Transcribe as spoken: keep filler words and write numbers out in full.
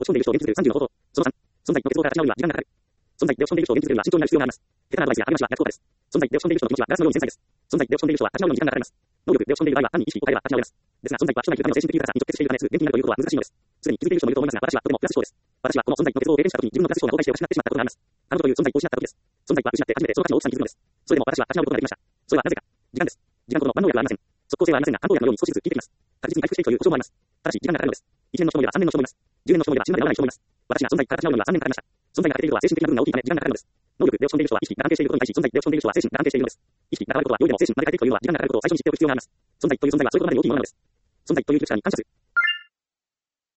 落ち込んでいる人を現実するさんじゅうの方法。そのさん、存在の結合から立ち直りは時間がかかる。存在で落ち込んでいる人を現実するには慎重になる必要があります。下手なアドバイスや励ましは逆効果です。存在で落ち込んでいる人の気持ちはガラスのように繊細です。存在で落ち込んでいる人は立ち直るのに時間がかかります。能力で落ち込んでいる場合は単に意識を変えれば立ち直れます。ですが、存在は人内と他の精神的豊かさに直結しているため、すぐ元気になるということは難しいのです。すでに気づいている人もいると思いますが、私はとてもプラス思考です。私はこの存在の結合を経験したときに、自分のプラス思考が崩壊して失ってしまったことがあります。あのことという存在を失ったときです。存在は失って初めてその価値の大きさに気づくのです。それでも私は立ち直ることができました。それはなぜか。時間です。時間ほどの万能薬はありません。即効性はありませんが、漢方薬のように少しずつ効いてきます。確実に回復していくという保証もあります。ただし、時間がかかるのです。いちねんの人もいればさんねんの人もいます。じゅうねんの人もいれば死ぬまで治らない人もいます。私が存在から立ち直るにはさんねんかかりました。存在が欠けている人は精神的な部分が大きいため時間がかかるのです。能力で落ち込んでいる人は意識が関係していることに対し、存在で落ち込んでいる人は精神が関係しているのです。意識が変わることは良いでも精神まで変えていくというのは時間がかかることを最初に知っておく必要があります。存在という存在はそういうことまでに大きいものなのです。存在という技術者に感謝する。